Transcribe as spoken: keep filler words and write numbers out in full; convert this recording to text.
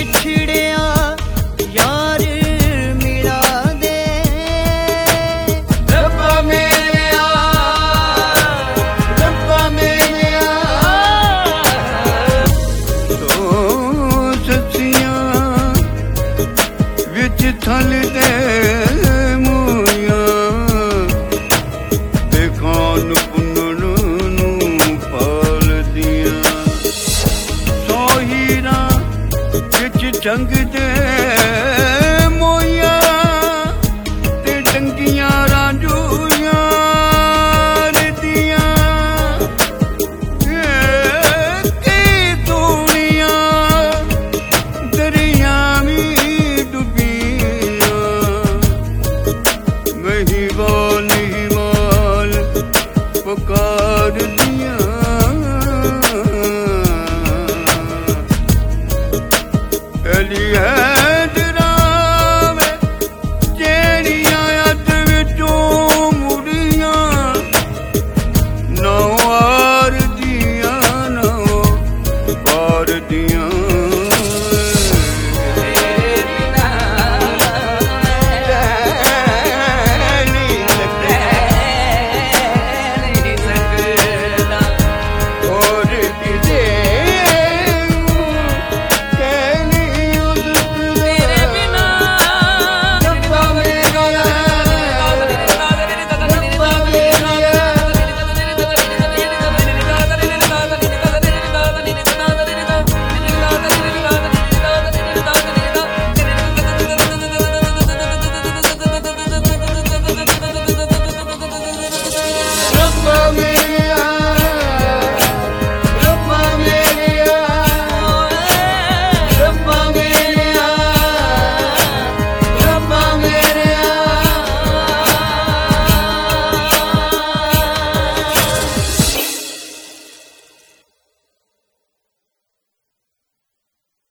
बिछड़िया यार मिला दे रब्बा मेरेया रब्बा मेरेया तो सच्चियां विच थल दे मूया ते खान पुनर नू पाल दिया सौ हीरा विच जंग दे मोया ते डंगियां रांझूया दिया की दुनिया दरिया भी डुबिया महिवाल हिमाल पुकार दिया अली है